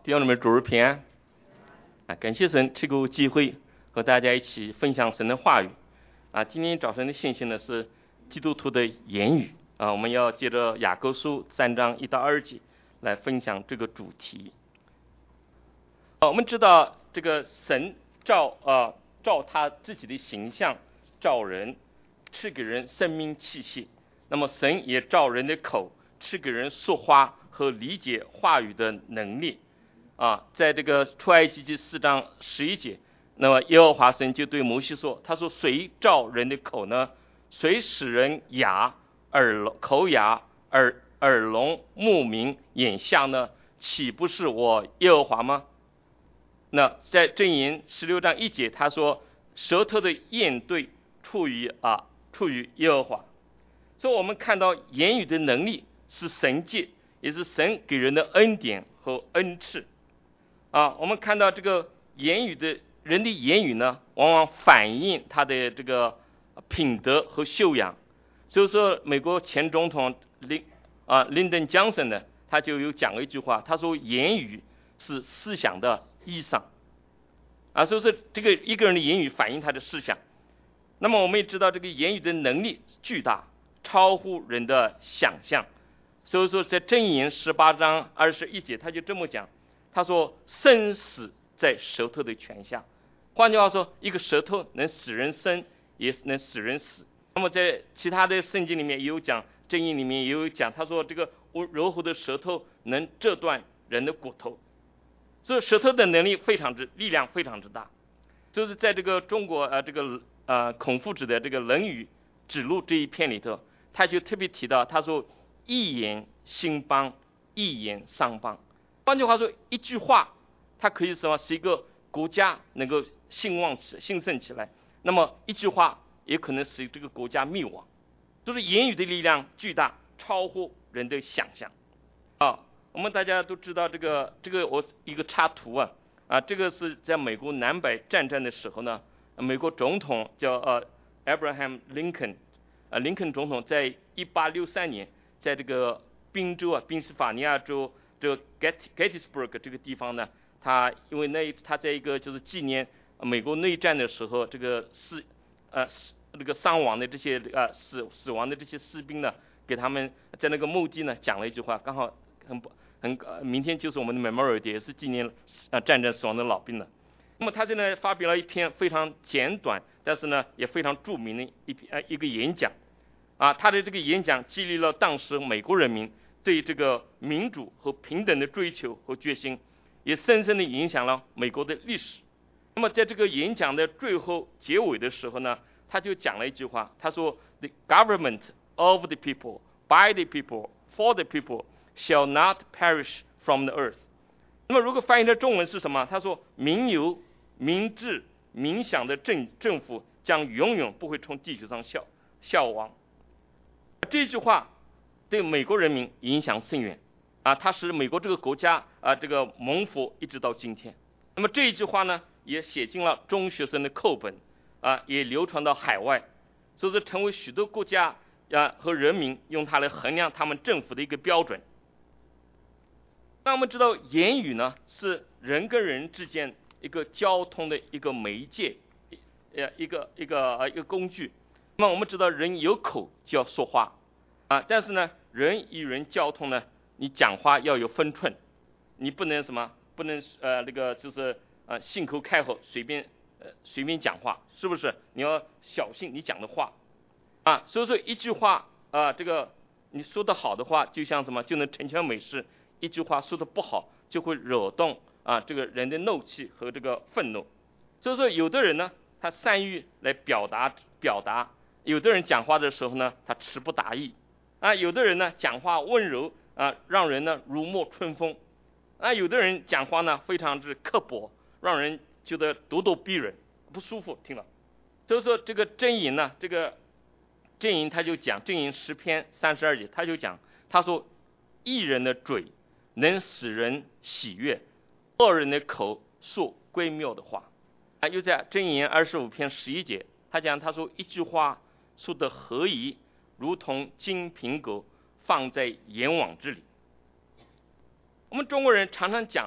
弟兄姊妹，主日平安感谢神赐给我机会和大家一起分享神的话语今天早晨的信息呢是基督徒的言语我们要接着雅各书3章1到2节来分享这个主题。我们知道这个神照他自己的形象造人，赐给人生命气息，那么神也造人的口，赐给人说话和理解话语的能力在这个出埃及记4章11节，那么耶和华神就对摩西说，他说谁造人的口呢？谁使人口哑耳聋目明眼瞎呢？岂不是我耶和华吗？那在箴言16章1节他说，舌头的咽对出于耶和华。所以我们看到言语的能力是神界，也是神给人的恩典和恩赐我们看到这个人的言语呢，往往反映他的这个品德和修养。所以说美国前总统Lyndon Johnson 呢，他就有讲了一句话，他说言语是思想的衣裳所以说这个一个人的言语反映他的思想。那么我们也知道这个言语的能力巨大，超乎人的想象。所以说在箴言18章21节他就这么讲，他说生死在舌头的权下。换句话说，一个舌头能使人生，也能使人死。那么在其他的圣经里面也有讲，箴言里面也有讲，他说这个柔和的舌头能折断人的骨头。所以舌头的能力力量非常之大。就是在这个中国孔夫子的这个《论语指路》这一篇里头，他就特别提到，他说一言兴邦，一言伤邦。换句话说，一句话它可以使一个国家能够兴盛起来，那么一句话也可能使这个国家灭亡。就是言语的力量巨大，超乎人的想象我们大家都知道这个我一个插图这个是在美国南北战争的时候呢，美国总统叫Abraham Lincoln，林肯总统在1863年在这个宾夕法尼亚州这个 Gettysburg 这个地方呢，因为他在一个就是纪念美国内战的时候，这个伤亡的这些死亡的这些士兵呢，给他们在那个墓地呢讲了一句话，刚好明天就是我们的 Memorial Day， 也是纪念战争死亡的老兵了。那么他在那发表了一篇非常简短，但是呢也非常著名的一个演讲他的这个演讲激励了当时美国人民对这个民主和平等的追求和决心，也深深的影响了美国的历史。那么在这个演讲的最后结尾的时候呢，他就讲了一句话，他说 The government of the people, by the people, for the people shall not perish from the earth。 那么如果翻译成中文是什么？他说民有民治民享的政府将永远不会从地球上消亡。这句话对美国人民影响深远它使美国这个国家这个蒙福一直到今天。那么这一句话呢也写进了中学生的课本也流传到海外，所以说成为许多国家和人民用它来衡量他们政府的一个标准。那我们知道言语呢是人跟人之间一个交通的一个媒介，一个工具。那么我们知道人有口就要说话但是呢人与人交通呢，你讲话要有分寸，你不能就是信口开河随便讲话，是不是？你要小心你讲的话所以说一句话这个你说的好的话就像什么，就能成全美事。一句话说的不好就会惹动这个人的怒气和这个愤怒。所以说有的人呢他善于来表达，有的人讲话的时候呢他词不达意有的人呢讲话温柔让人呢如沐春风有的人讲话呢非常之刻薄，让人觉得咄咄逼人，不舒服听了。所以说这个箴言呢，这个箴言他就讲，箴言10篇32节他就讲，他说义人的嘴能使人喜悦，恶人的口说归谬的话又在箴言25篇11节他讲，他说一句话说的合宜，如同金苹果放在盐网之里。我们中国人常常讲呢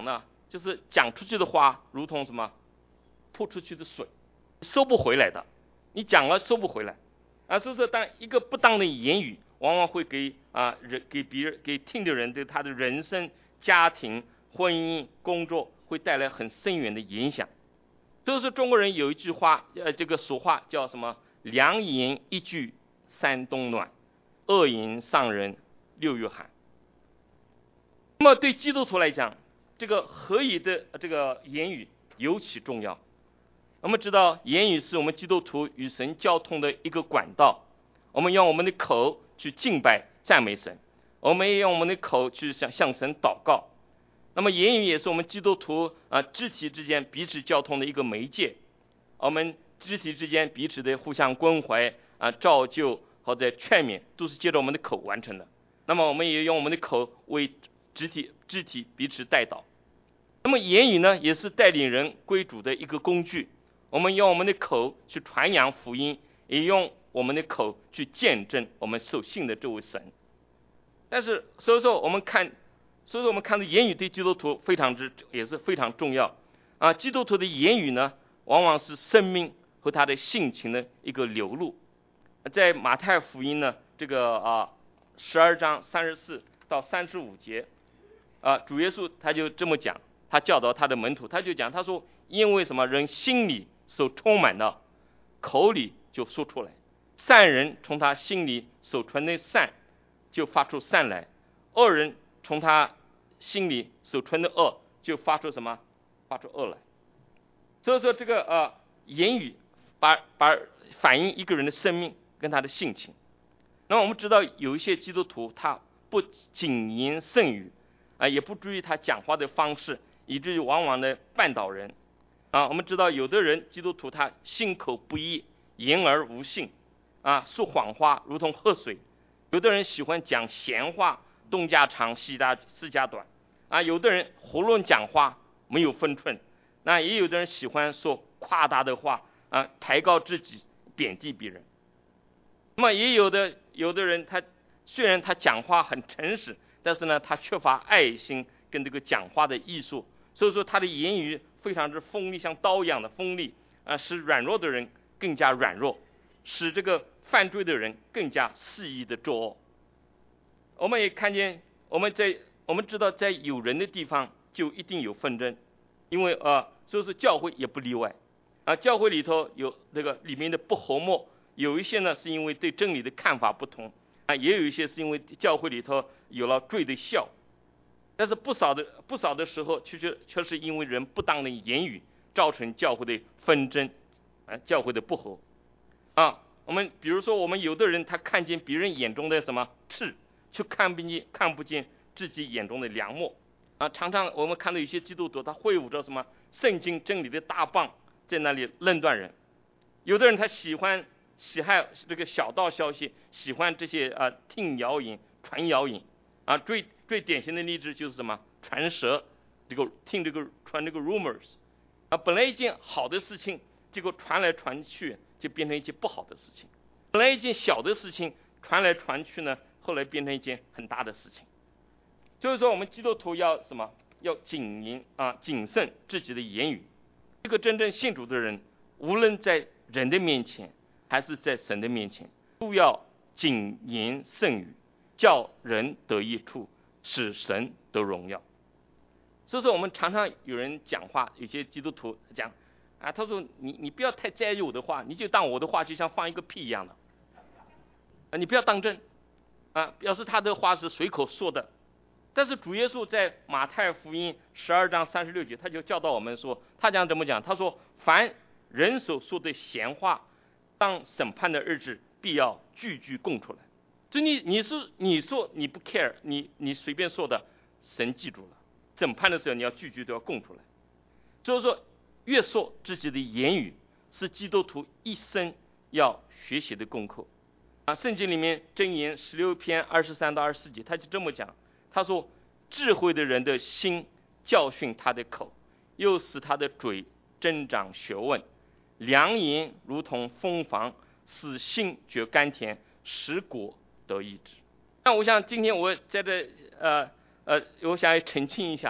就是讲出去的话如同什么泼出去的水，收不回来的，你讲了收不回来啊。所以说，当一个不当的言语，往往会给听的人对他的人生、家庭、婚姻、工作会带来很深远的影响。所以说，中国人有一句话，这个俗话叫什么？良言一句三冬暖，恶言伤人六月寒。那么对基督徒来讲，这个合宜的这个言语尤其重要。我们知道，言语是我们基督徒与神交通的一个管道。我们用我们的口去敬拜赞美神，我们也用我们的口去向神祷告。那么言语也是我们基督徒肢体之间彼此交通的一个媒介。我们肢体之间彼此的互相关怀造就或者劝勉，都是借着我们的口完成的。那么我们也用我们的口为肢体彼此代祷。那么言语呢，也是带领人归主的一个工具。我们用我们的口去传扬福音，也用我们的口去见证我们所信的这位神。但是所以说我们看的言语对基督徒也是非常重要基督徒的言语呢，往往是生命和他的性情的一个流露。在马太福音呢，这个12章34到35节主耶稣他就这么讲，他教导他的门徒，他就讲，他说，因为什么？人心里所充满的，口里就说出来。善人从他心里所存的善就发出善来，恶人从他心里所存的恶就发出什么？发出恶来。所以说这个言语把反映一个人的生命跟他的性情。那么我们知道有一些基督徒他不谨言慎语也不注意他讲话的方式，以至于往往的绊倒人我们知道有的人基督徒他心口不一，言而无信说谎话如同喝水。有的人喜欢讲闲话，东家长西家短有的人胡乱讲话没有分寸，那也有的人喜欢说夸大的话抬高自己，贬低别人。那么也有的人他虽然他讲话很诚实，但是呢他缺乏爱心跟这个讲话的艺术，所以说他的言语非常之锋利，像刀一样的锋利使软弱的人更加软弱，使这个犯罪的人更加肆意的作恶。我们也看见我们知道在有人的地方就一定有纷争，因为所以说教会也不例外教会里头有这个里面的不和睦，有一些呢是因为对真理的看法不同也有一些是因为教会里头有了罪的效。但是不少的时候却是因为人不当的言语造成教会的纷争教会的不和我们比如说，我们有的人他看见别人眼中的什么刺，却看不见自己眼中的梁木常常我们看到有些基督徒他挥舞着什么圣经真理的大棒在那里论断人。有的人他喜爱这个小道消息，喜欢这些听谣言传谣言最典型的例子就是什么传舌，传这个 rumors 本来一件好的事情，结果传来传去就变成一件不好的事情。本来一件小的事情传来传去呢，后来变成一件很大的事情。所以说我们基督徒要什么？要谨慎自己的言语。这个真正信主的人，无论在人的面前还是在神的面前，都要谨言慎语，叫人得益处，使神得荣耀。所以说我们常常有人讲话，有些基督徒讲他说你不要太在意我的话，你就当我的话就像放一个屁一样的你不要当真表示他的话是随口说的。但是主耶稣在马太福音12章36节他就教导我们说，他讲怎么讲？他说，凡人所说的闲话，当审判的日子必要句句供出来。就你说你不 care， 你随便说的，神记住了，审判的时候你要句句都要供出来。就是说约束自己的言语是基督徒一生要学习的功课圣经里面箴言16篇23到24节他就这么讲，他说，智慧的人的心教训他的口，又使他的嘴增长学问。良言如同蜂房，使心觉甘甜，使果得医治。那我想今天我在这我想澄清一下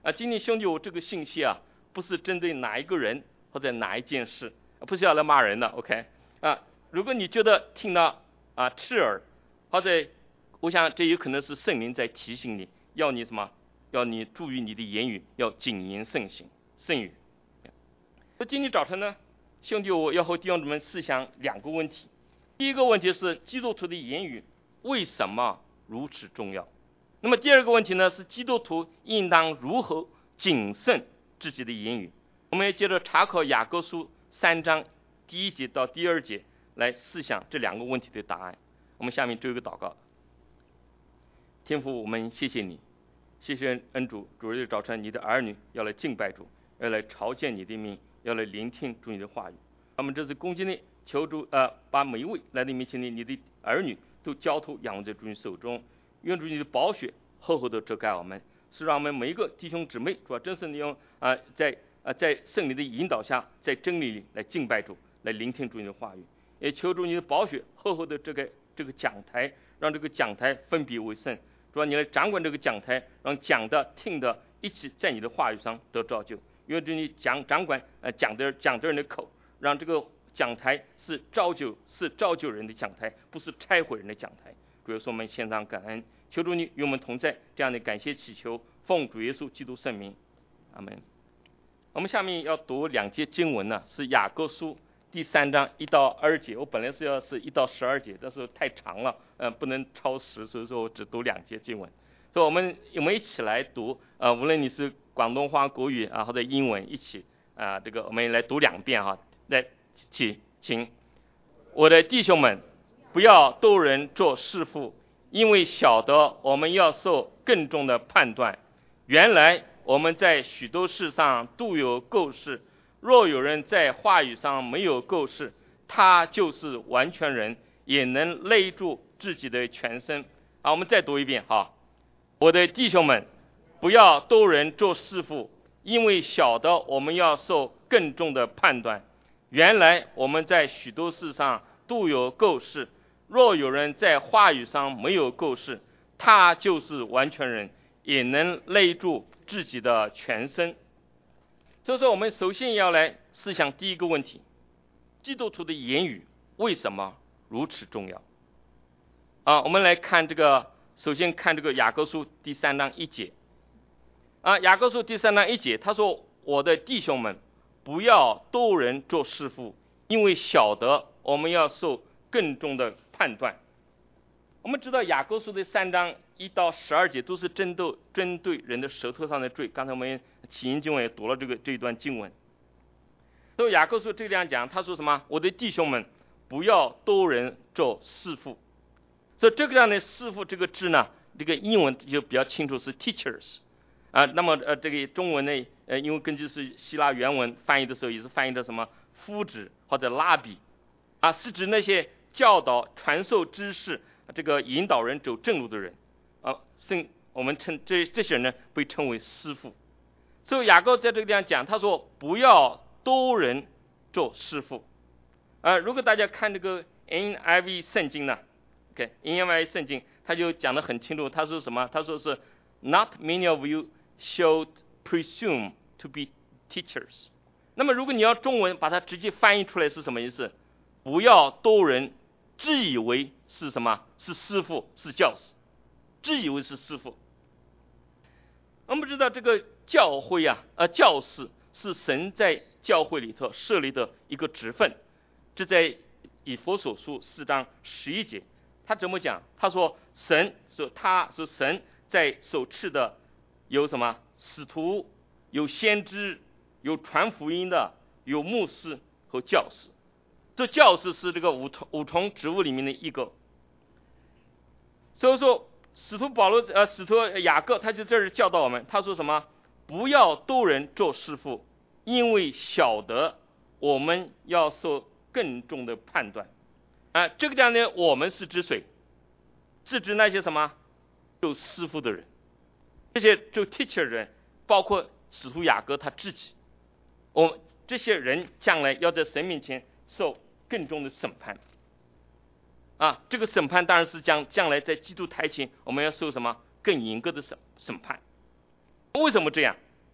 今天兄弟，我这个信息啊，不是针对哪一个人或者哪一件事，不是要来骂人的 ，OK？ 如果你觉得听到刺耳，或者我想这有可能是圣灵在提醒你，要你什么？要你注意你的言语，要谨言慎行，慎语。今天早晨呢，兄弟，我要和弟兄姊妹思想2个问题。第一个问题是基督徒的言语为什么如此重要？那么第2个问题呢，是基督徒应当如何谨慎自己的言语？我们也接着查考雅各书3章第1节到第2节来思想这2个问题的答案。我们下面做一个祷告。天父，我们谢谢你，谢谢恩主，主日早晨你的儿女要来敬拜主，要来朝见你的名，要来聆听主你的话语。我们这次恭敬的求主把每一位来到面前的你的儿女都交托仰望在主你手中，愿主你的宝血厚厚的遮盖我们，是让我们每一个弟兄姊妹主要真是利用在圣灵的引导下，在真理里来敬拜主，来聆听主你的话语。也求主你的宝血厚厚的遮盖这个讲台，让这个讲台分别为圣。主要你来掌管这个讲台，让讲的听的一起在你的话语上得造就。愿主你掌管讲的人的口，让这个讲台是造就人的讲台，不是拆毁人的讲台。主耶稣，我们献上感恩，求主你与我们同在，这样的感谢祈求，奉主耶稣基督圣名，阿门。我们下面要读2节经文呢，是雅各书第3章1到2节。我本来是1到12节，但是太长了，不能超10，所以说我只读2节经文。所以我们一起来读，无论你是广东话、国语或者英文，一起这个我们来读2遍哈。来，请我的弟兄们，不要斗人做师傅，因为晓得我们要受更重的判断。原来我们在许多事上都有够事，若有人在话语上没有够事，他就是完全人，也能勒住自己的全身。我们再读一遍哈。我的弟兄们，不要斗人做师傅，因为晓得我们要受更重的判断。原来我们在许多事上都有够事，若有人在话语上没有够事，他就是完全人，也能勒住自己的全身。所以说我们首先要来思想第一个问题，基督徒的言语为什么如此重要？我们来看首先看这个雅各书第3章1节。雅各书第3章1节，他说：我的弟兄们，不要斗人做师傅，因为晓得我们要受更重的判断。我们知道雅各书的3章1到12节都是针对人的舌头上的罪。刚才我们起因经文也读了这一段经文。所以雅各书这样讲，他说什么？我的弟兄们，不要斗人做师傅。所以这个样的师傅这个字呢，这个英文就比较清楚是 teachers。那么这个中文呢，因为根据是希腊原文翻译的时候，也是翻译的什么夫子或者拉比，是指那些教导、传授知识、这个引导人走正路的人。我们称这些人呢被称为师傅。所以雅各在这个地方讲，他说不要斗人做师傅。如果大家看这个 NIV 圣经呢，NIV 圣经他就讲得很清楚，他说什么？他说是 Not many of you should presume to be teachers。 那么如果你要中文把它直接翻译出来是什么意思？不要斗人自以为是什么？是师傅，是教师，自以为是师傅。我们知道这个教会教士是神在教会里头设立的一个职分。这在以弗所书4章11节，他怎么讲？他说神在所赐的有什么？使徒，有先知，有传福音的，有牧师和教师。这教师是这个五重职务里面的一个。所以说使徒雅各他就这儿教导我们，他说什么？不要斗人做师傅，因为晓得我们要受更重的判断。这个讲呢，我们是指谁？是指那些什么做师傅的人，这些做 teacher 人，包括使徒雅各他自己。这些人将来要在神面前受更重的审判。这个审判当然是将来在基督台前我们要受什么更严格的审判。为什么这样？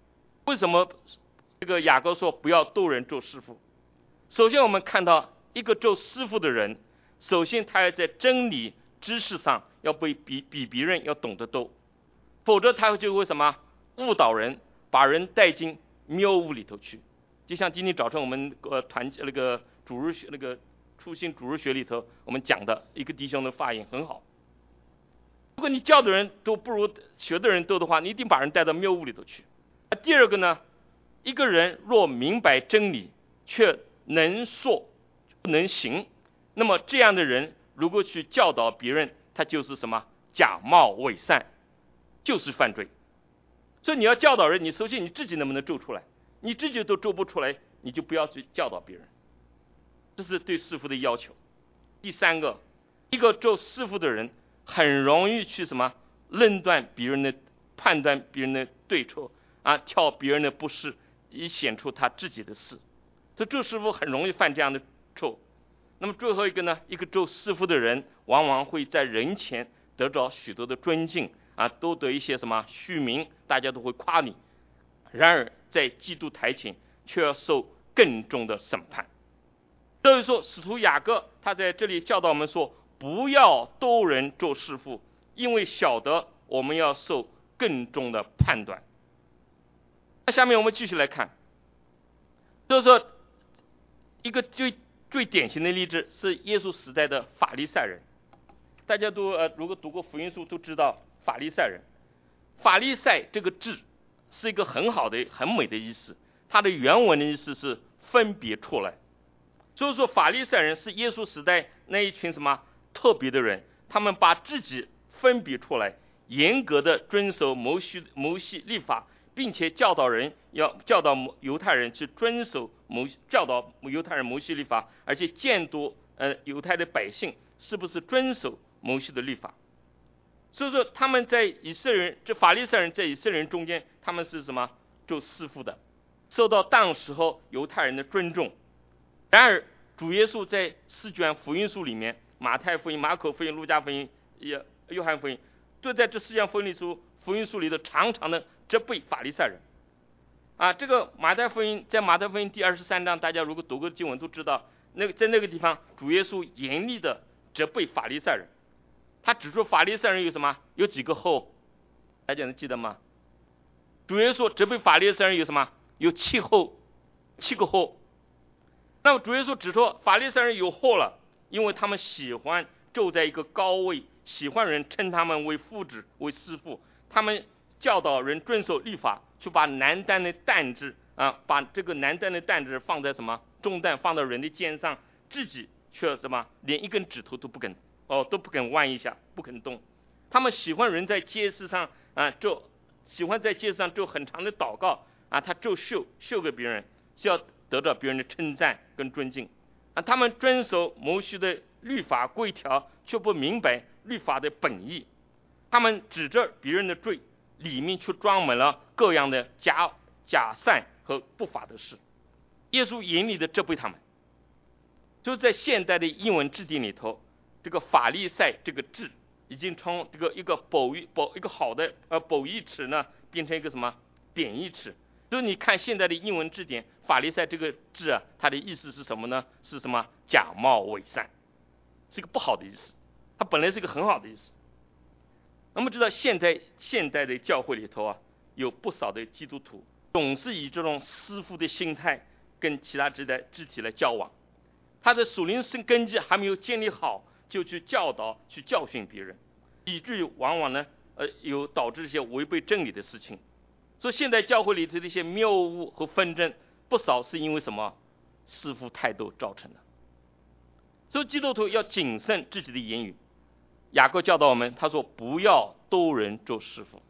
为什么这个雅各说不要斗人做师傅？首先我们看到一个做师傅的人，首先他要在真理知识上要比别人要懂得多，否则他就会什么误导人，把人带进谬误里头去。就像今天早晨我们那个主日学那个初心主日学里头我们讲的一个弟兄的发言很好，如果你教的人都不如学的人多的话，你一定把人带到谬误里头去。第二个呢，一个人若明白真理却能说不能行，那么这样的人如果去教导别人，他就是什么假冒伪善，就是犯罪。所以你要教导人，你首先你自己能不能做出来？你自己都做不出来，你就不要去教导别人，这是对师傅的要求。第三个，一个做师傅的人很容易去什么论断别人的、判断别人的对错啊，挑别人的不是，以显出他自己的事。这做师傅很容易犯这样的错。那么最后一个呢，一个做师傅的人往往会在人前得到许多的尊敬啊，都得一些什么虚名，大家都会夸你。然而在基督台前却要受更重的审判。所以说使徒雅各他在这里教导我们说，不要斗人做师傅，因为晓得我们要受更重的判断。那下面我们继续来看，就是说一个最典型的例子是耶稣时代的法利赛人。大家都如果读过福音书都知道法利赛人。法利赛这个字是一个很好的很美的意思，它的原文的意思是分别出来。所以说法利赛人是耶稣时代那一群什么特别的人，他们把自己分别出来，严格的遵守摩西律法，并且教导犹太人去遵守教导犹太人摩西律法，而且监督犹太的百姓是不是遵守摩西的律法。所以说他们在以色列人，这法利赛人在以色列人中间，他们是什么做师傅的，受到当时候犹太人的尊重。然而主耶稣在4卷福音书里面，马太福音、马可福音、路加福音、约翰福音，都在这4卷福音书里头常常的责备法利赛人啊。这个在马太福音第23章，大家如果读过经文都知道，在那个地方主耶稣严厉的责备法利赛人。他指出法利赛人有什么？有几个后？大家能记得吗？主耶稣责备法利赛人有什么？有7个后。那么主耶稣指出法利赛人有祸了，因为他们喜欢坐在一个高位，喜欢人称他们为父子为师傅，他们教导人遵守律法，就把难担的担子把这个难担的担子放在什么重担放到人的肩上，自己却什么连一根指头都不肯弯一下，不肯动。他们喜欢人在街市上喜欢在街市上做很长的祷告他就秀给别人，是要得到别人的称赞跟尊敬他们遵守摩西的律法规条，却不明白律法的本意。他们指着别人的罪，里面却装满了各样的假善和不法的事。耶稣严厉的责备他们。就是在现代的英文字典里头，这个法利赛这个字已经从这个一个好的褒义词呢，变成一个什么贬义词。就是你看现在的英文字典，法利赛这个字它的意思是什么呢？是什么假冒伪善，是一个不好的意思。它本来是一个很好的意思。那么知道现代的教会里头有不少的基督徒总是以这种师傅的心态跟其他肢体来交往，他的属灵根基还没有建立好，就去教导去教训别人，以至于往往呢有导致一些违背真理的事情。所以现在教会里头的一些谬误和纷争，不少是因为什么师傅态度造成的。所以基督徒要谨慎自己的言语。雅各教导我们，他说不要斗人做师傅。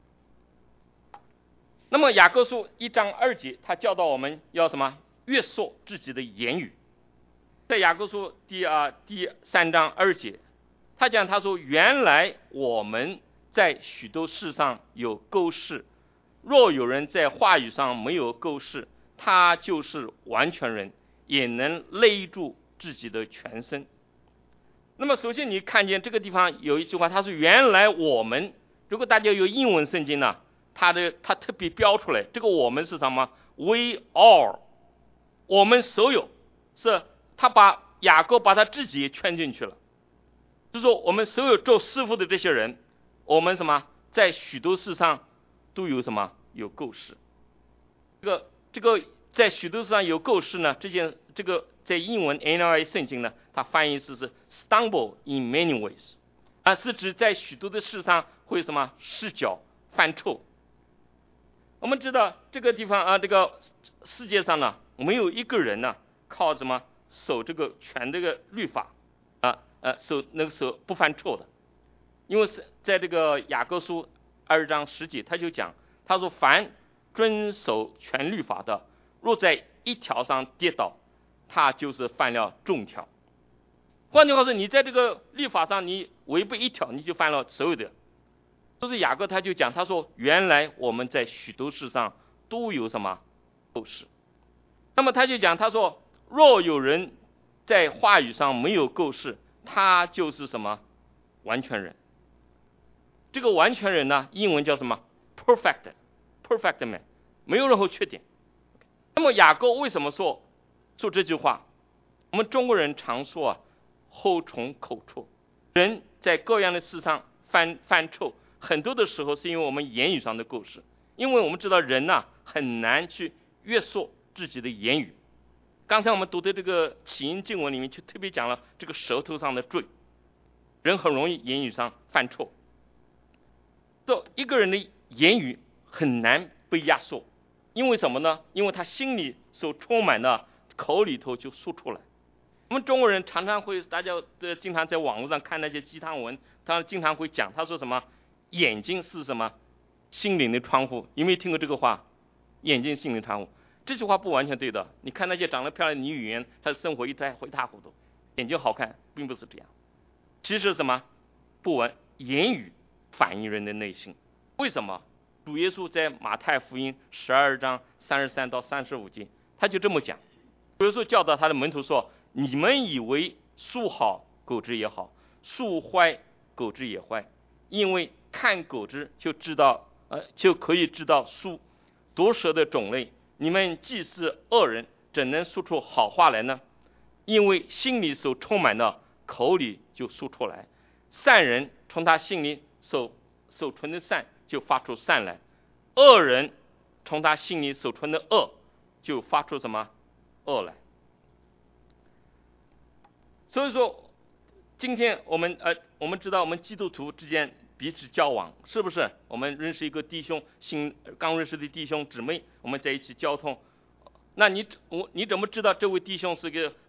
那么雅各书1章2节，他教导我们要什么？约束自己的言语。在雅各书第3章2节，他说原来我们在许多事上有勾饰，若有人在话语上没有勾饰，他就是完全人，也能勒住自己的全身。那么首先你看见这个地方有一句话，他说原来我们，如果大家有英文圣经呢， 他特别标出来，这个我们是什么 ？We all， 我们所有，是他把雅各把他自己也圈进去了，就是说我们所有做师傅的这些人，我们什么在许多事上都有什么有构事。这个在许多事上有构事呢，这个在英文 NIV 圣经呢，它翻译是 stumble in many ways， 是指在许多的事上会什么失脚犯错。我们知道这个地方这个世界上呢，没有一个人呢靠什么守这个全这个律法守不犯错的，因为是在这个雅各书2章10节，他就讲，他说凡遵守全律法的，若在一条上跌倒，他就是犯了众条。换句话说，你在这个律法上你违背一条，你就犯了所有的。都是雅各他就讲，他说原来我们在许多事上都有什么构事。那么他就讲，他说若有人在话语上没有构事，他就是什么完全人。这个完全人呢，英文叫什么 perfect man， 没有任何缺点。那么雅各为什么说这句话？我们中国人常说后从口出，人在各样的事上犯错，很多的时候是因为我们言语上的构事。因为我们知道人很难去约束自己的言语。刚才我们读的这个起因经文里面就特别讲了这个舌头上的罪，人很容易言语上犯错。一个人的言语很难被压缩，因为什么呢？因为他心里所充满的口里头就说出来。我们中国人常常会，大家经常在网络上看那些鸡汤文，他经常会讲，他说什么眼睛是什么心灵的窗户。有没有听过这个话？眼睛心灵窗户，这句话不完全对的。你看那些长得漂亮的女演员，她的生活一塌糊涂，眼睛好看并不是这样。其实什么言语反映人的内心。为什么？主耶稣在马太福音12章33到35节，他就这么讲。主耶稣教导他的门徒说，你们以为树好果子也好，树坏果子也坏，因为看果子就可以知道树毒蛇的种类。你们既是恶人，怎能说出好话来呢？因为心里所充满的，口里就说出来。善人从他心里所存的善就发出善来，恶人从他心里所存的恶就发出什么恶来。所以说今天我们知道我们基督徒之间彼此交往，是不是？我们认识一个弟兄，刚认识的弟兄姊妹，我们在一起交通。那你怎么知道这位弟兄是个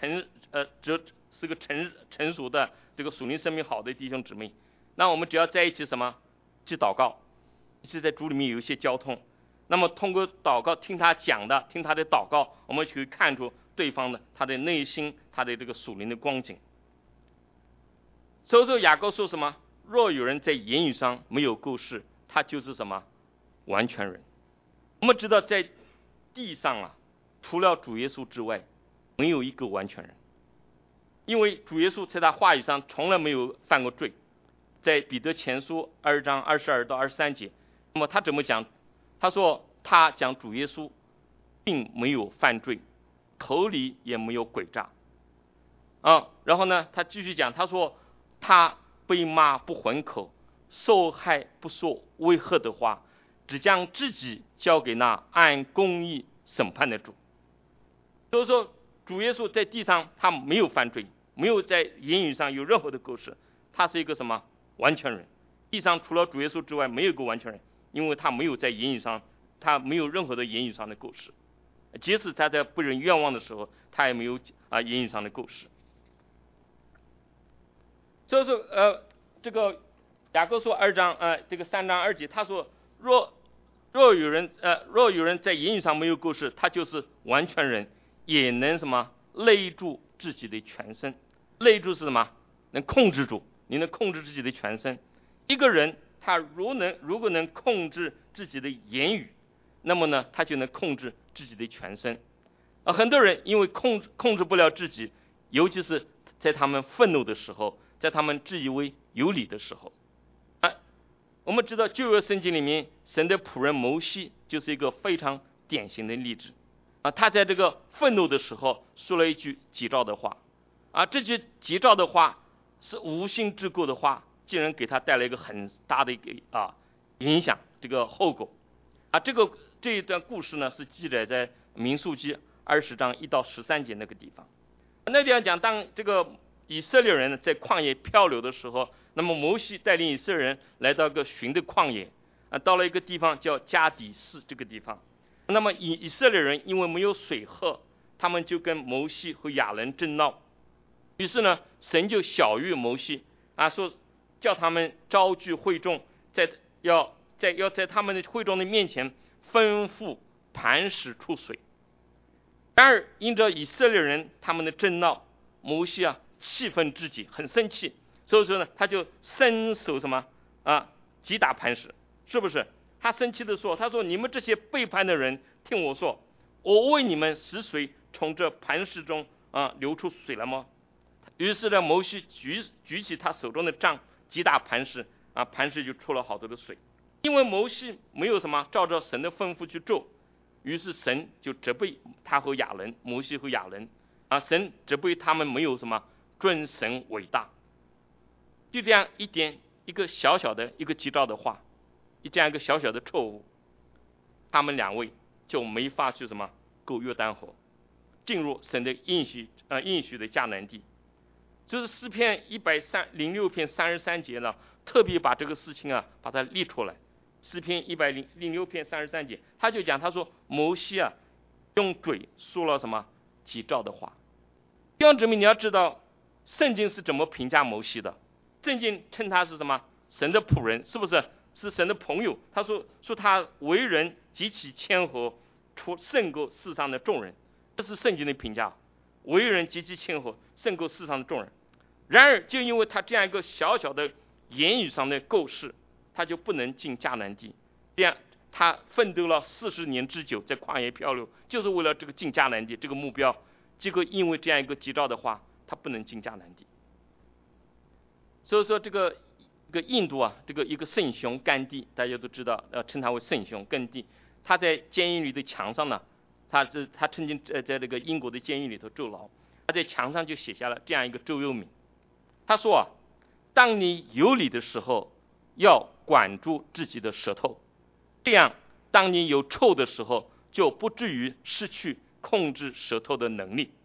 成熟的这个属灵生命好的弟兄姊妹？那我们只要在一起什么？去祷告，一起在主里面有一些交通。那么通过祷告，听他讲的，听他的祷告，我们可以看出对方的他的内心，他的这个属灵的光景。所以说雅各说什么？若有人在言语上没有构事，他就是什么完全人。我们知道在地上除了主耶稣之外，没有一个完全人，因为主耶稣在他话语上从来没有犯过罪。在彼得前书2章22到23节，那么他怎么讲？他说他讲主耶稣并没有犯罪，口里也没有诡诈然后呢他继续讲，他说他被骂不还口，受害不说威吓的话，只将自己交给那按公义审判的主。所以说主耶稣在地上他没有犯罪，没有在言语上有任何的构事，他是一个什么完全人。地上除了主耶稣之外没有一个完全人，因为他没有在言语上，他没有任何的言语上的构事。即使他在被人冤枉的时候，他也没有言语上的构事。所以说这个雅各书2章这个3章2节，他说若有人在言语上没有构事，他就是完全人，也能什么勒住自己的全身。勒住是什么？能控制住，你能控制自己的全身。一个人他如果能控制自己的言语，那么呢他就能控制自己的全身。很多人因为控制不了自己，尤其是在他们愤怒的时候，在他们自以为有理的时候我们知道旧约圣经里面，神的仆人摩西就是一个非常典型的例子啊。他在这个愤怒的时候说了一句急躁的话啊，这句急躁的话是无心之过的话，竟然给他带来一个很大的一个影响，这个后果啊。这一段故事呢，是记载在民数记20章1到13节那个地方。那地方讲，当这个以色列人在旷野漂流的时候，那么摩西带领以色列人来到一个寻的旷野啊，到了一个地方叫加底斯这个地方。那么以色列人因为没有水喝，他们就跟摩西和亚伦争闹。于是呢，神就晓谕摩西啊，说叫他们招聚会众，要在他们的会众的面前吩咐磐石出水。然而因着以色列人他们的争闹，摩西气愤至极，很生气，所以说呢，他就伸手击打磐石，是不是？他生气的说，他说你们这些背叛的人，听我说，我为你们使水从这磐石中流出水了吗？于是呢，摩西举起他手中的杖击打磐石磐石就出了好多的水。因为摩西没有照着神的吩咐去做，于是神就责备他和亚伦，摩西和亚伦神责备他们没有尊神伟大。就这样一个小小的一个急躁的话，这样一个小小的错误，他们两位就没法去过约旦河，进入神的应许的迦南地。就是诗篇106篇33节呢，特别把这个事情把它列出来。诗篇106篇33节，他就讲，他说摩西用嘴说了急躁的话。弟兄姊妹，你要知道圣经是怎么评价摩西的。圣经称他是神的仆人，是不是？是神的朋友。他说他为人极其谦和，胜过世上的众人，这是圣经的评价。为人极其谦和，胜过世上的众人。然而就因为他这样一个小小的言语上的构事，他就不能进迦南地。这样他奋斗了40年之久，在旷野漂流，就是为了这个进迦南地这个目标。结果因为这样一个急躁的话，他不能进迦南地。所以说这个印度这个一个圣雄甘地，大家都知道，称他为圣雄甘地。他在监狱里的墙上呢，他曾经在这个英国的监狱里头坐牢，他在墙上就写下了这样一个座右铭。他说当你有理的时候，要管住自己的舌头，这样当你有臭的时候，就不至于失去控制舌头的能力。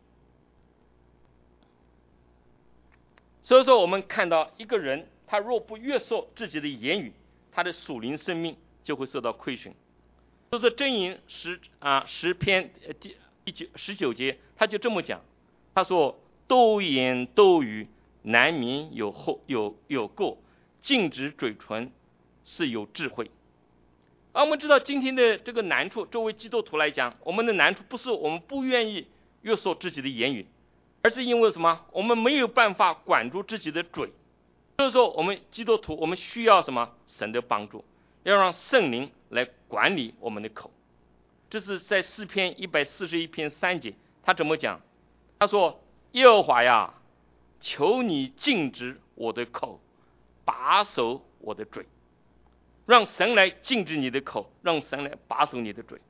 所以说我们看到一个人，他若不约束自己的言语，他的属灵生命就会受到亏损。所以说箴言10篇19节，他就这么讲，他说多言多语难免有过，禁止嘴唇是有智慧。而我们知道今天的这个难处，作为基督徒来讲，我们的难处不是我们不愿意约束自己的言语，而是因为我们没有办法管住自己的嘴。所以说我们基督徒，我们需要神的帮助，要让圣灵来管理我们的口。这是在诗篇141篇3节，他怎么讲？他说耶和华呀，求你禁止我的口，把守我的嘴。让神来禁止你的口，让神来把守你的嘴。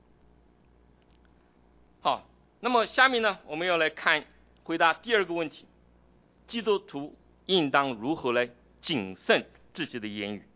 好，那么下面呢，我们要来回答第二个问题：基督徒应当如何来谨慎自己的言语？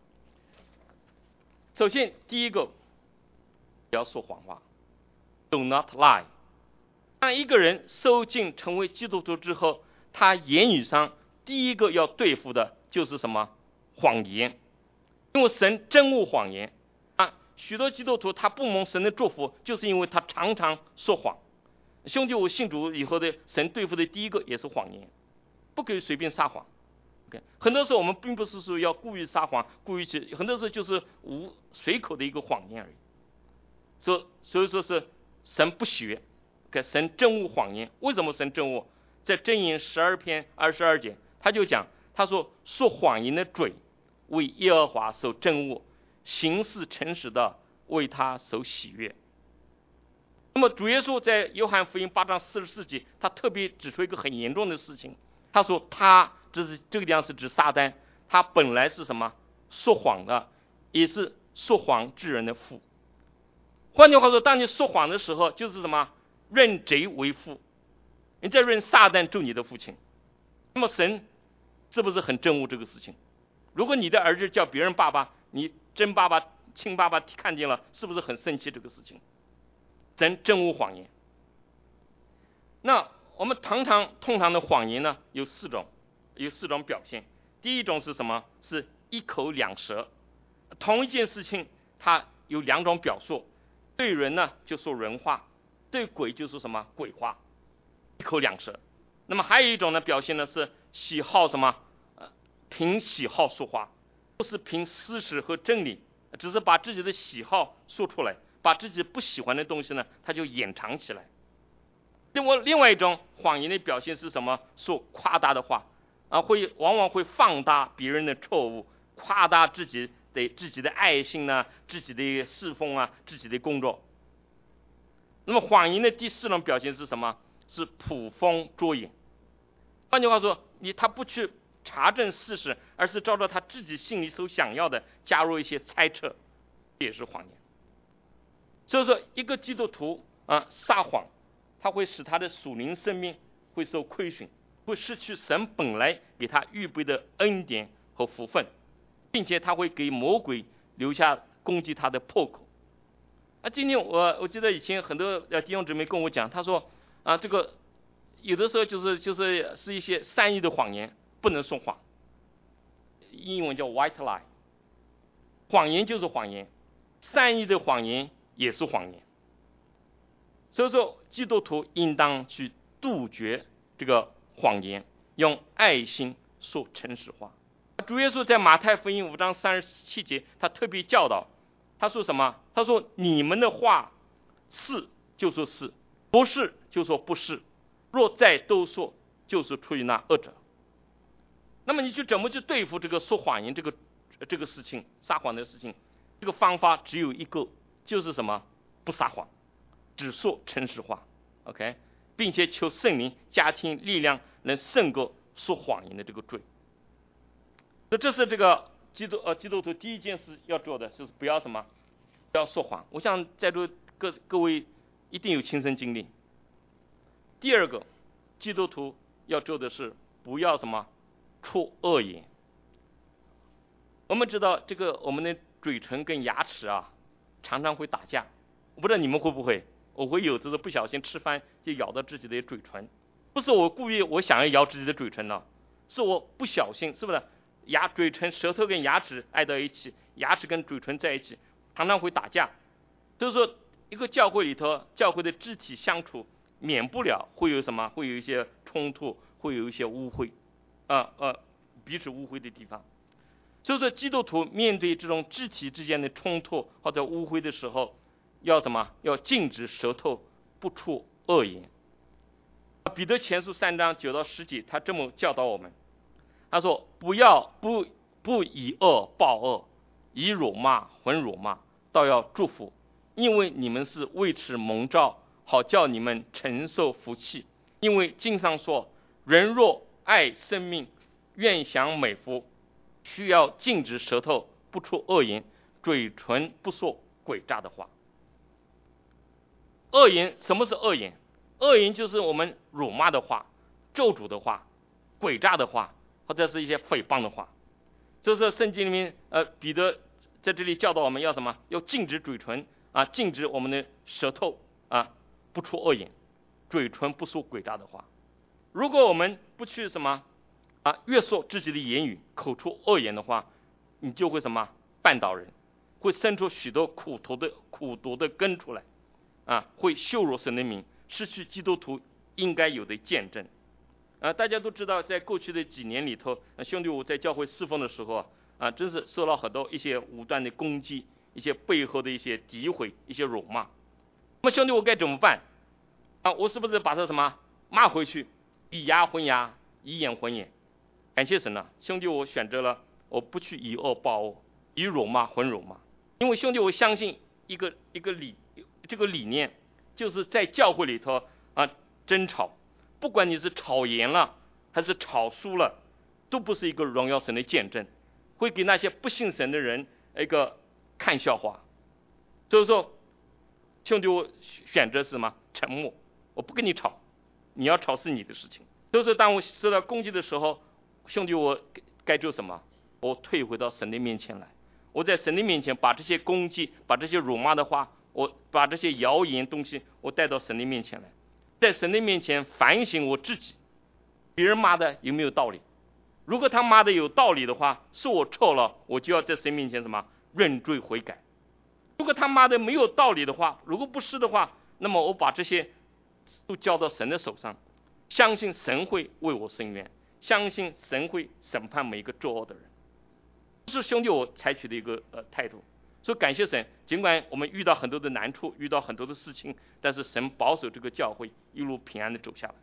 首先，第一个，不要说谎话 ，Do not lie。当一个人受浸成为基督徒之后，他言语上第一个要对付的就是谎言。因为神憎恶谎言许多基督徒他不蒙神的祝福，就是因为他常常说谎。兄弟，我信主以后的神对付的第一个也是谎言，不可以随便撒谎。很多时候我们并不是说要故意撒谎，很多时候就是随口的一个谎言而已。所以说是神不喜悦，神憎恶谎言。为什么神憎恶？在箴言12篇22节，他就讲，他说谎言的嘴为耶和华所憎恶，行事诚实的为他所喜悦。那么主耶稣在约翰福音8章44节，他特别指出一个很严重的事情。他说这个地方是指撒旦，他本来是说谎的，也是说谎之人的父。换句话说，当你说谎的时候，就是什么？认贼为父，你在认撒旦做你的父亲。那么神是不是很憎恶这个事情？如果你的儿子叫别人爸爸，你真爸爸亲爸爸看见了，是不是很生气这个事情？真憎恶谎言。那我们通常的谎言呢，有四种表现。第一种是什么？是一口两舌。同一件事情它有两种表述，对人呢就说人话，对鬼就说什么鬼话，一口两舌。那么还有一种呢表现呢是喜好什么？凭喜好说话，不是凭事实和真理，只是把自己的喜好说出来，把自己不喜欢的东西呢，他就掩藏起来。另外一种谎言的表现是什么？说夸大的话往往会放大别人的错误，夸大自己的爱心呢，自己的侍奉啊，自己的工作。那么谎言的第四种表现是什么？是捕风捉影。换句话说，他不去查证事实，而是照着他自己心里所想要的加入一些猜测，这也是谎言。所以说，一个基督徒撒谎，他会使他的属灵生命会受亏损，会失去神本来给他预备的恩典和福分，并且他会给魔鬼留下攻击他的破口。今天我记得以前很多弟兄姊妹跟我讲，他说这个有的时候是一些善意的谎言，不能说谎，英文叫 white lie。 谎言就是谎言，善意的谎言也是谎言。所以说基督徒应当去杜绝这个谎言，用爱心说诚实话。主耶稣在马太福音5章37节，他特别教导，他说什么？他说你们的话是就说是，不是就说不是，若再都说，就是出于那恶者。那么你去怎么去对付这个说谎言这个事情，撒谎的事情？这个方法只有一个，就是什么？不撒谎，只说诚实话。 OK， 并且求圣灵加添力量，能胜过说谎言的这个罪。这是这个基督徒第一件事要做的，就是不要什么？不要说谎。我想在座各位一定有亲身经历。第二个，基督徒要做的是不要什么？出恶言。我们知道这个我们的嘴唇跟牙齿常常会打架，我不知道你们会不会？我会有时候不小心吃饭就咬到自己的嘴唇，不是我故意我想要咬自己的嘴唇呢，是我不小心，是不是？嘴唇、舌头跟牙齿挨到一起，牙齿跟嘴唇在一起，常常会打架。就是说，一个教会里头，教会的肢体相处，免不了会有什么？会有一些冲突，会有一些误会，彼此误会的地方。所以说，基督徒面对这种肢体之间的冲突或者误会的时候，要什么？要禁止舌头不出恶言。彼得前书3章9到10节，他这么教导我们。他说：不以恶报恶，以辱骂还辱骂，倒要祝福，因为你们是为此蒙召，好叫你们承受福气。因为经上说，人若爱生命，愿享美福，需要禁止舌头不出恶言，嘴唇不说诡诈的话。恶言，什么是恶言？恶言就是我们辱骂的话、咒诅的话、诡诈的话，或者是一些诽谤的话。就是圣经里面彼得在这里教导我们要什么？要禁止嘴唇禁止我们的舌头不出恶言，嘴唇不说诡诈的话。如果我们不去什么约束自己的言语，口出恶言的话，你就会什么？绊倒人，会生出许多苦毒的根出来会羞辱神的名，失去基督徒应该有的见证。大家都知道，在过去的几年里头，兄弟我在教会侍奉的时候真是受到很多一些武断的攻击，一些背后的一些诋毁，一些辱骂。那么兄弟我该怎么办我是不是把他什么骂回去？以牙还牙，以眼还眼。感谢神兄弟我选择了我不去以恶报恶，以辱骂还辱骂。因为兄弟我相信这个理念，就是在教会里头争吵，不管你是吵赢了还是吵输了，都不是一个荣耀神的见证。 会给那些不信神的人一个看笑话。所以说，兄弟，我选择是什么？沉默，我不跟你吵，你要吵是你的事情。所以说，当我受到攻击的时候，兄弟，我该做什么？我退回到神的面前来，我在神的面前把这些攻击、把这些辱骂的话，我把这些谣言东西，我带到神的面前来，在神的面前反省我自己，别人骂的有没有道理？如果他骂的有道理的话，是我错了，我就要在神面前什么认罪悔改。如果他骂的没有道理的话，如果不是的话，那么我把这些都交到神的手上，相信神会为我伸冤，相信神会审判每一个作恶的人。这是兄弟我采取的一个态度。所以感谢神，尽管我们遇到很多的难处，遇到很多的事情，但是神保守这个教会一路平安的走下来。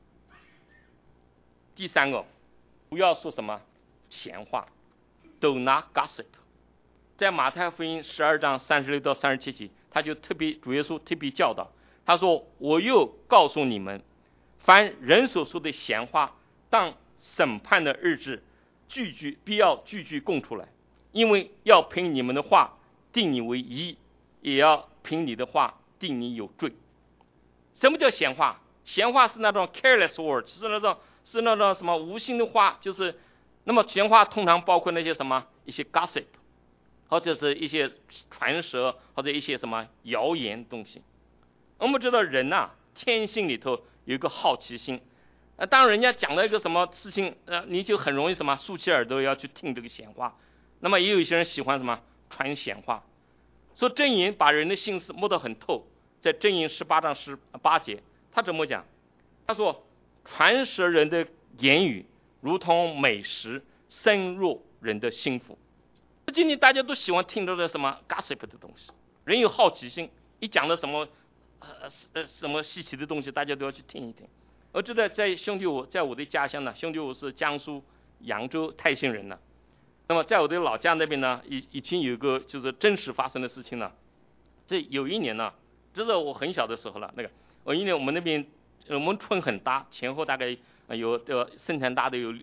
第三个，不要说什么闲话 ，do not gossip。在马太福音12章36到37节，主耶稣特别教导，他说：“我又告诉你们，凡人所说的闲话，当审判的日子，必要句句供出来，因为要凭你们的话定你为义，也要凭你的话定你有罪。”什么叫闲话？闲话是那种 careless words， 是那种什么无心的话，就是那么闲话通常包括那些什么一些 gossip， 或者是一些传舌，或者一些什么谣言东西。我们知道人天性里头有一个好奇心，当人家讲了一个什么事情，你就很容易什么竖起耳朵要去听这个闲话。那么也有一些人喜欢什么传闲话。所以箴言把人的心思摸得很透，在箴言18章18节，他怎么讲？他说：“传舌人的言语如同美食，深入人的心腹。”今天大家都喜欢听到的什么 gossip 的东西，人有好奇心，一讲到什么什么稀奇的东西，大家都要去听一听。我知道在我的家乡呢，兄弟我是江苏扬州泰兴人呢。那么在我的老家那边呢，已经有一个就是真实发生的事情了。这有一年呢，这是我很小的时候了。有一年我们那边我们村很大，前后大概有生产大的有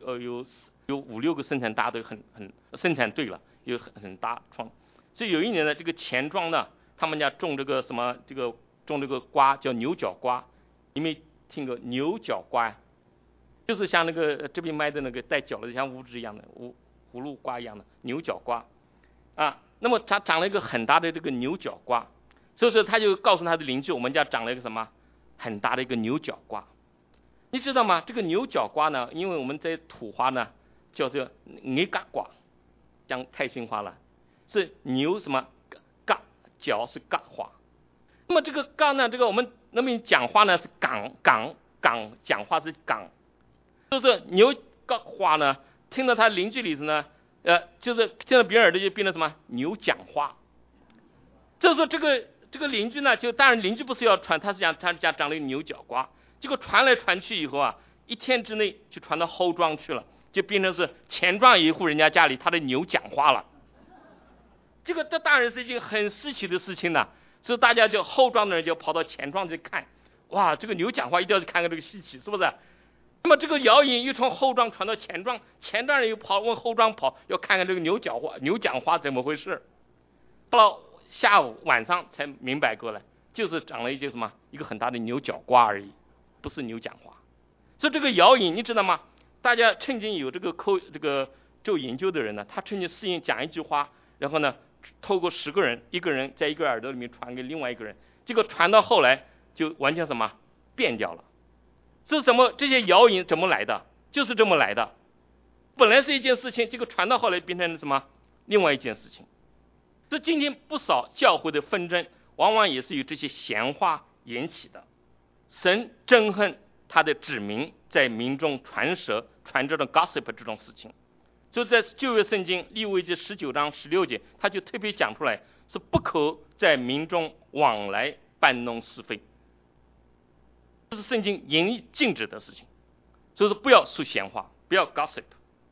5-6个生产大的很生产队了，有很大庄。所以有一年呢，这个钱庄呢，他们家种这个瓜叫牛角瓜。你没听过牛角瓜？就是像那个这边卖的那个带角的像乌子一样的葫芦瓜一样的牛角瓜那么他长了一个很大的这个牛角瓜，所以说他就告诉他的邻居，我们家长了一个什么很大的一个牛角瓜。你知道吗？这个牛角瓜呢，因为我们在土话呢叫做牛嘎瓜，讲泰兴话了，是牛什么嘎，角是嘎话。那么这个嘎呢，这个我们那边讲话呢是港讲话是港，就是牛嘎话呢，听到他邻居里头呢，就是听到别人耳朵就变成什么牛讲话。就是说这个邻居呢，就当然邻居不是要传，他家长了一个牛角瓜，结果传来传去以后1天之内就传到后庄去了，就变成是前庄一户人家家里他的牛讲话了。这当然是一件很稀奇的事情了，所以大家就后庄的人就跑到前庄去看，哇，这个牛讲话一定要去看看这个稀奇，是不是？那么这个谣言又从后庄传到前庄，前庄人又跑往后庄跑，要看看这个牛讲话怎么回事。到了下午晚上才明白过来，就是长了一个很大的牛角瓜而已，不是牛讲话。所以这个谣言你知道吗？大家曾经有这个做研究的人呢，他曾经试验讲一句话，然后呢透过10个人，一个人在一个耳朵里面传给另外一个人，这个传到后来就完全变掉了。是什么？这些谣言怎么来的？就是这么来的。本来是一件事情，这个传到后来变成了什么？另外一件事情。这今天不少教会的纷争，往往也是由这些闲话引起的。神憎恨他的子民在民众传这种 gossip 这种事情。所以在旧约圣经利未记19章16节，他就特别讲出来，是不可在民中往来搬弄是非。这是圣经严厉禁止的事情，所以说不要说闲话，不要 gossip。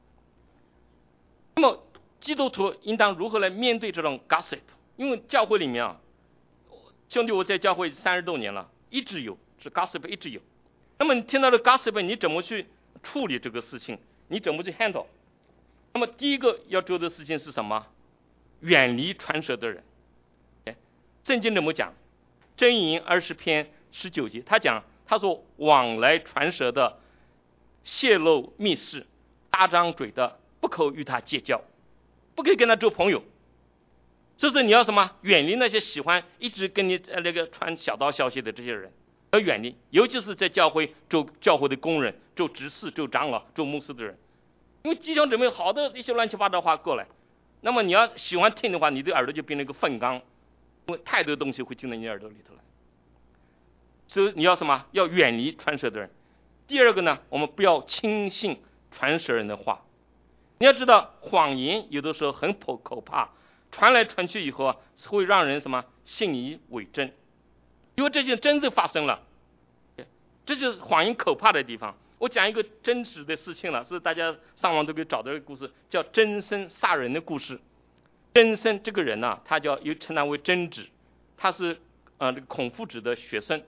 那么基督徒应当如何来面对这种 gossip？ 因为教会里面兄弟，我在教会30多年了，一直有，是 gossip 一直有。那么你听到的 gossip， 你怎么去处理这个事情？你怎么去 handle？ 那么第一个要做的事情是什么？远离传舌的人。圣经怎么讲？箴言20篇19节，他说往来传舌的，泄露密事，大张嘴的，不可与他结交，不可以跟他做朋友。所以说你要什么？远离那些喜欢一直跟你传小道消息的这些人，要远离，尤其是在教会做教会的工人、做执事、做长老、做牧师的人，因为弟兄姊妹好的一些乱七八糟话过来，那么你要喜欢听的话，你的耳朵就变成一个粪缸，因为太多东西会进到你耳朵里头来。所以你要什么？要远离传舌的人。第二个呢，我们不要轻信传舌人的话。你要知道，谎言有的时候很可怕，传来传去以后啊，会让人什么信以为真，因为这件真正发生了，这就是谎言可怕的地方。我讲一个真实的事情了，是大家上网都可以找到的故事，叫真僧杀人的故事。真僧这个人呢，他又称他为真子，他是这个孔夫子的学生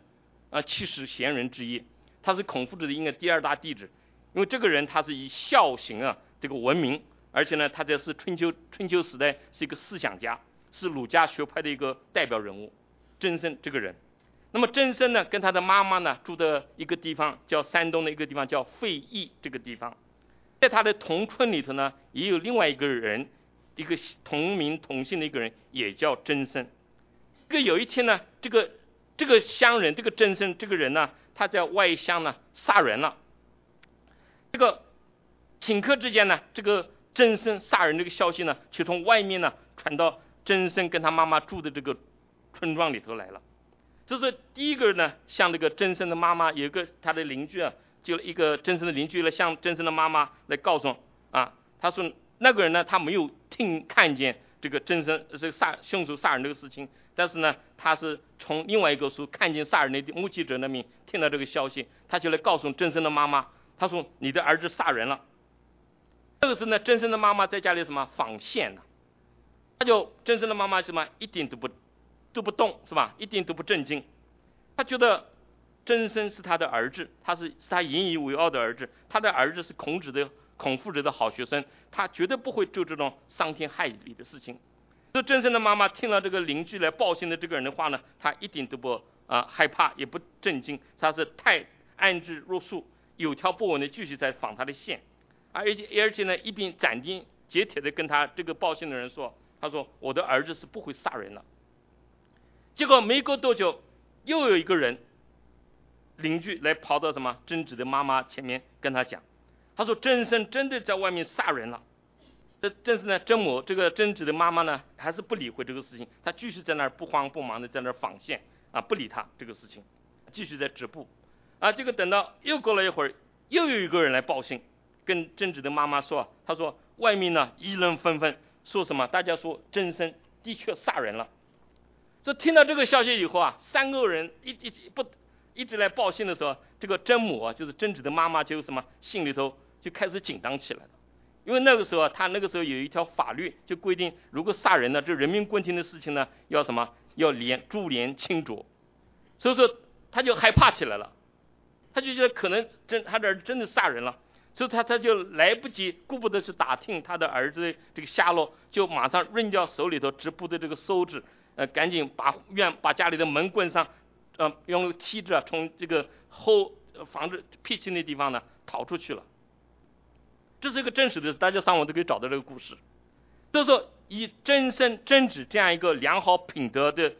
，70贤人之一，他是孔夫子的应该第2大弟子。因为这个人他是以孝行这个闻名，而且呢，他这是春秋时代是一个思想家，是儒家学派的一个代表人物。真僧这个人，那么真僧呢，跟他的妈妈呢住的一个地方叫山东的一个地方叫费邑这个地方，在他的同村里头呢，也有另外一个人，一个同名同姓的一个人，也叫真僧。有一天呢，这个乡人，这个真僧这个人呢，他在外乡呢杀人了。这个顷刻之间呢，这个真僧杀人这个消息呢，就从外面呢传到真僧跟他妈妈住的这个村庄里头来了。这是第一个呢，向这个真僧的妈妈，有一个他的邻居就一个真僧的邻居来向真僧的妈妈来告诉他说那个人呢，他没有看见这个真僧这个凶手杀人这个事情，但是呢，他是从另外一个书看见杀人的目击者那边听到这个消息，他就来告诉真僧的妈妈。他说你的儿子杀人了。这个时候呢，真僧的妈妈在家里什么纺线呢？真僧的妈妈什么一点都不动，是吧？一点都不震惊。他觉得真僧是他的儿子，是他引以为傲的儿子，他的儿子是孔夫子的好学生，他绝对不会做这种伤天害理的事情。所以真僧的妈妈听了这个邻居来报信的这个人的话呢，他一点都不害怕，也不震惊，他是太安之若素，有条不紊的继续在纺他的线，而且呢，一边斩钉截铁的跟他这个报信的人说，他说我的儿子是不会杀人了。结果没过多久，又有一个人邻居来跑到什么真子的妈妈前面跟他讲，他说真僧真的在外面杀人了。但是呢，这个真子的妈妈呢，还是不理会这个事情，她继续在那儿不慌不忙的在那儿纺线不理他这个事情，继续在织布。这个等到又过了一会儿，又有一个人来报信，跟真子的妈妈说，他说外面呢议论纷纷，说什么大家说真僧的确杀人了。这听到这个消息以后3个人一直来报信的时候，这个真母就是真子的妈妈，就什么心里头就开始紧张起来了。因为那个时候他那个时候有一条法律就规定，如果杀人呢，这人命关天的事情呢，要什么要株连轻着，所以说他就害怕起来了。他就觉得可能他的儿子真的杀人了，所以他就来不及顾不得去打听他的儿子的这个下落，就马上扔掉手里头织布的这个收子，赶紧把家里的门关上，用梯子从这个房子僻静的地方呢逃出去了。这是一个真实的事，大家上网都可以找到这个故事。就是说，以真僧真子这样一个良好的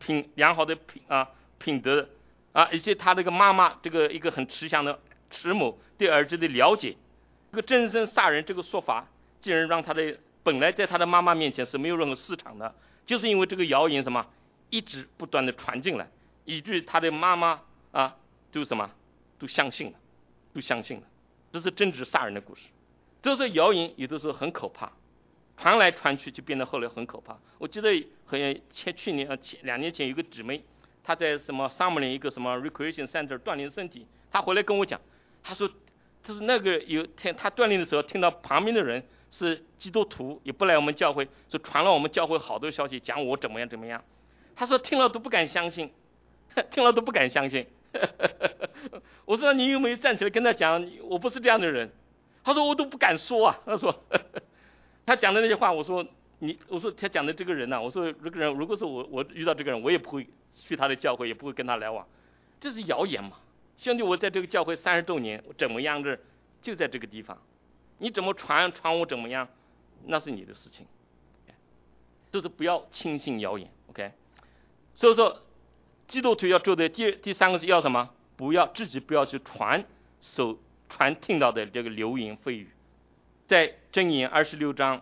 品德以及他这个妈妈这个一个很慈祥的慈母对儿子的了解，这个真僧杀人这个说法，竟然让本来在他的妈妈面前是没有任何市场的，就是因为这个谣言一直不断的传进来，以至于他的妈妈都相信了，这是真子杀人的故事。这是谣言，有的时候很可怕，传来传去就变得后来很可怕。我记得去年2年前有个姊妹，她在什么上面一个什么 recreation center 锻炼身体，她回来跟我讲，她说那个她锻炼的时候听到旁边的人是基督徒，也不来我们教会，就传了我们教会好多消息，讲我怎么样。她说听了都不敢相信。我说你有没有站起来跟他讲，我不是这样的人？他说我都不敢说他说他讲的那些话，我说他讲的这个人呢，我说这个人如果是我遇到这个人，我也不会去他的教会，也不会跟他来往，这是谣言嘛。兄弟，我在这个教会30多年，我怎么样子就在这个地方，你怎么传我怎么样，那是你的事情，就是不要轻信谣言 ，OK。所以说，基督徒要做的第三个是要什么？自己不要去传听到的这个流言蜚语。在箴言26章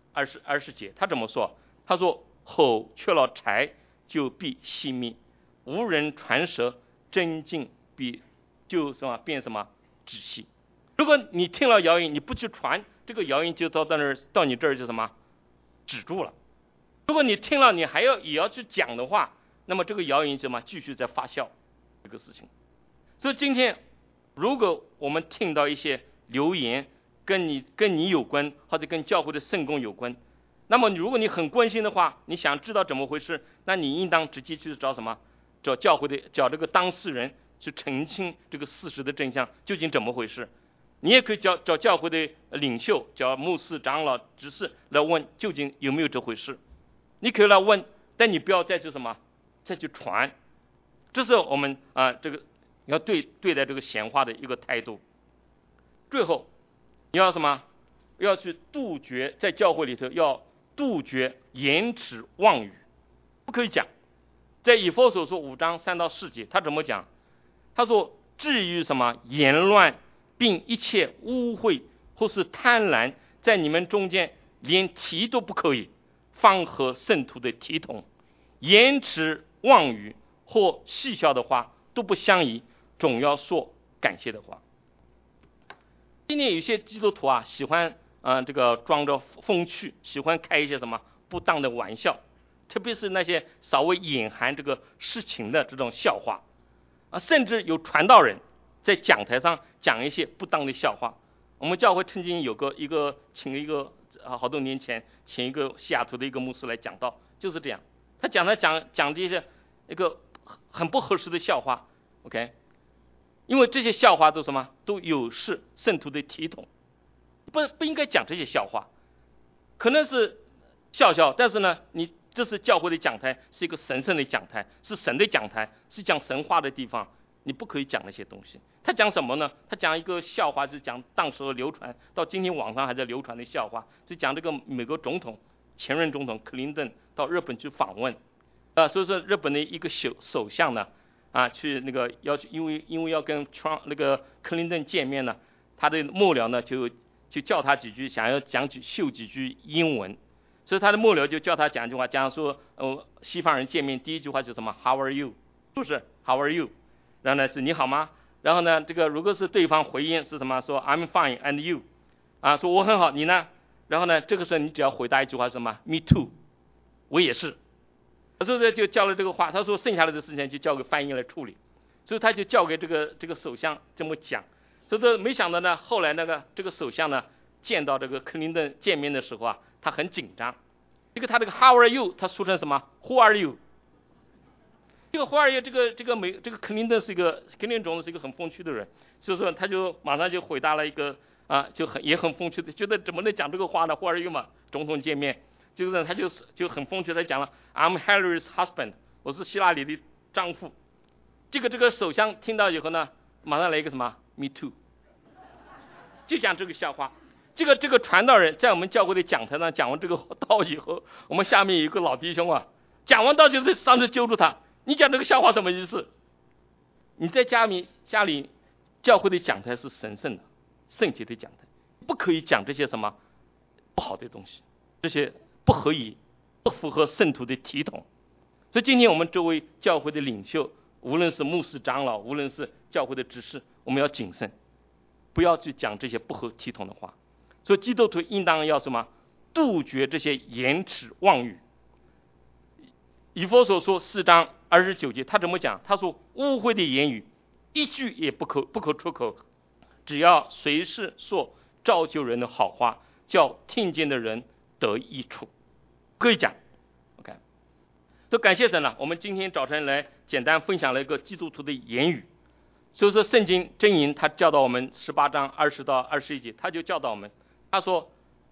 20节，他怎么说？他说：“火缺了柴，就必熄灭；无人传舌，真境变什么止息。”如果你听了谣言，你不去传，这个谣言就到你这儿就什么止住了。如果你听了，你也要去讲的话，那么这个谣言什么继续在发酵这个事情。所以今天，如果我们听到一些流言跟你有关，或者跟教会的圣工有关，那么如果你很关心的话，你想知道怎么回事，那你应当直接去找什么？找教会的，找这个当事人去澄清这个事实的真相究竟怎么回事。你也可以找教会的领袖，找牧师、长老、执事来问究竟有没有这回事。你可以来问，但你不要再去传。这是我们这个要对待这个闲话的一个态度。最后你要什么？要去杜绝，在教会里头要杜绝言辞妄语，不可以讲。在以弗所说5章3到4节，他怎么讲？他说：“至于什么言乱，并一切污秽或是贪婪，在你们中间连提都不可以，方合圣徒的体统。言辞妄语或戏笑的话都不相宜，总要说感谢的话。”今天有些基督徒喜欢这个装着风趣，喜欢开一些什么不当的玩笑，特别是那些稍微隐含这个事情的这种笑话甚至有传道人在讲台上讲一些不当的笑话。我们教会曾经请一个好多年前请一个西雅图的一个牧师来讲道，就是这样，他讲这些一个很不合适的笑话 ，OK。因为这些笑话都什么都有失圣徒的体统，不应该讲这些笑话，可能是笑，但是呢，你这是教会的讲台，是一个神圣的讲台，是神的讲台，是讲神话的地方，你不可以讲那些东西。他讲什么呢？他讲一个笑话，是讲当时流传到今天网上还在流传的笑话，是讲这个美国前任总统克林顿到日本去访问，所以说日本的一个首相呢。去那个因为要跟那个克林顿见面呢，他的幕僚呢就叫他几句，想要秀几句英文，所以他的幕僚就叫他讲一句话，讲说西方人见面第一句话是什么 ？How are you？ 不是 How are you？ 然后呢是你好吗？然后呢这个如果是对方回应是什么？说 I'm fine and you？ 说我很好，你呢？然后呢这个时候你只要回答一句话是什么 ？Me too， 我也是。所以就教了这个话，他说剩下来的事情就交给翻译来处理，所以他就交给这个首相这么讲。所以说没想到呢，后来这个首相呢见到这个克林顿见面的时候他很紧张。他这个 How are you？ 他说成什么 Who are you？ 这个 Who are you？ 这个克林顿总统是一个很风趣的人，所以说他就马上就回答了一个也很风趣的，觉得怎么能讲这个话呢 ？Who are you 嘛？总统见面。就是他就很风趣，他讲了 I'm Hillary's husband， 我是希拉里的丈夫。这个首相听到以后呢，马上来一个什么 Me too， 就讲这个笑话。这个传道人在我们教会的讲台上讲完这个道以后，我们下面有一个老弟兄讲完道就是上去揪住他，你讲这个笑话什么意思？你在家里教会的讲台是神圣的、圣洁的讲台，不可以讲这些什么不好的东西，这些不符合圣徒的体统。所以今天我们作为教会的领袖，无论是牧师长老，无论是教会的执事，我们要谨慎，不要去讲这些不合体统的话。所以基督徒应当要什么？杜绝这些言辞妄语。以弗所说4章29节，他怎么讲？他说污秽的言语一句也不可出口，只要随时说造就人的好话，叫听见的人得益处。可以讲 OK。 都感谢神了，我们今天早晨来简单分享了一个基督徒的言语。所以说圣经箴言他教导我们18章20到21节，他就教导我们，他说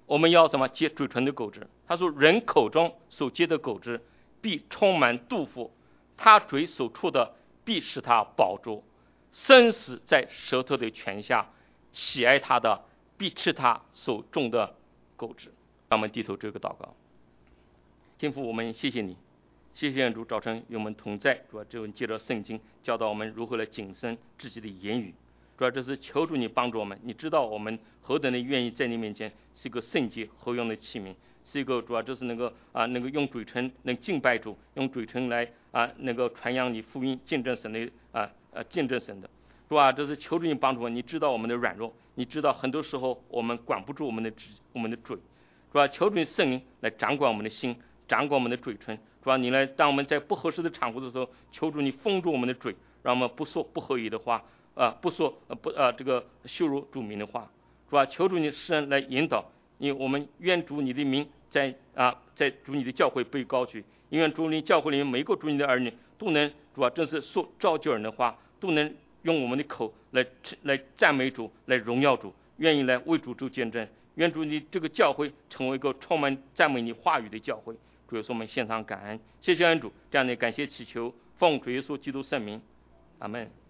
我们要什么结嘴唇的果子？他说人口中所结的果子必充满肚腹，他嘴所出的必使他饱足。生死在舌头的泉下，喜爱他的必吃他所种的果子。让我们低头这个祷告。天父，我们谢谢你，谢谢主早晨与我们同在，主要就借着圣经教导我们如何来谨慎自己的言语。主要这是求主你帮助我们，你知道我们何等的愿意在你面前是一个圣洁合用的器皿，是一个主要就是能够用嘴唇能敬拜主，用嘴唇来能够传扬你福音，见证神的见证神的。主啊，这是求主你帮助我，你知道我们的软弱，你知道很多时候我们管不住我们的嘴，主啊，求主你圣灵来掌管我们的心，掌管我们的嘴唇。主啊，你来当我们在不合适的场合的时候，求主你封住我们的嘴，让我们不说不合宜的话，不说这个羞辱主名的话。主啊，求主你施恩来引导我们愿主你的名在主你的教会被高举，愿主你教会里面每一个主你的儿女都能主啊，正是说造就人的话，都能用我们的口来赞美主，来荣耀主，愿意来为主做见证。愿主你这个教会成为一个充满赞美你话语的教会。主耶稣，我们献上感恩，谢谢恩主，这样的感谢祈求，奉主耶稣基督圣名，阿门。